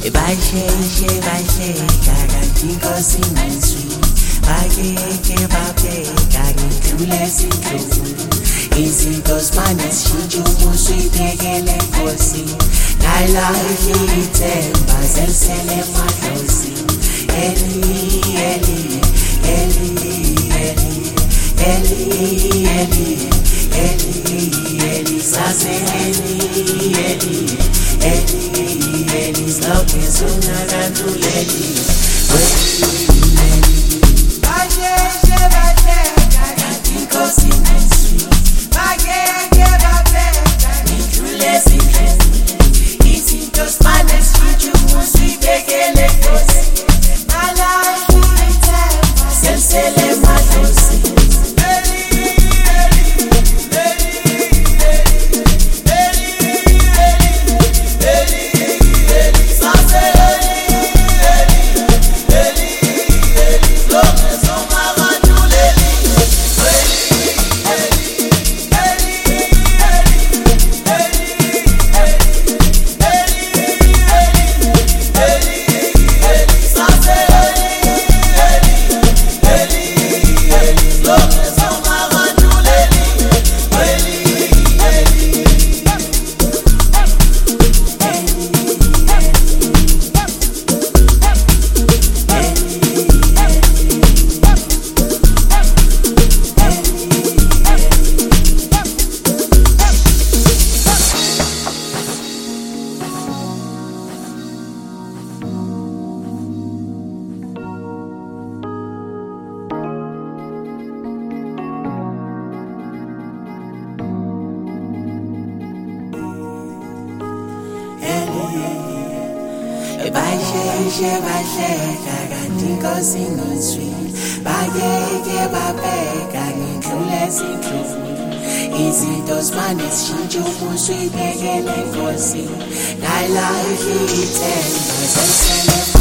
Bahleke bahleka kanti inkosi ngizwi bakeke babheka ngidlule ezinhlungu izinto zimane zishintsha umuso uyibhekele nkosi ngalahle ithemba zelisele emadlozi Eli Eli Eli Eli Eli Eli Eli Eli sase Eli Eli Eli Eli sloke sunakanduleli Bahleke bahleka kanti inkosi ngizwi bakeke babheka ngidlule ezinhlungu izinto zimane zishintsha umuso uyibhekele nkosi ngalahle ithemba zelisele emadlozi Bahleke bahleka kanti inkosi ngizwi bakeke babheka ngidlule ezinhlungu izinto zimane zishintsha umuso uyibhekele nkosi ngalahle ithemba zelisele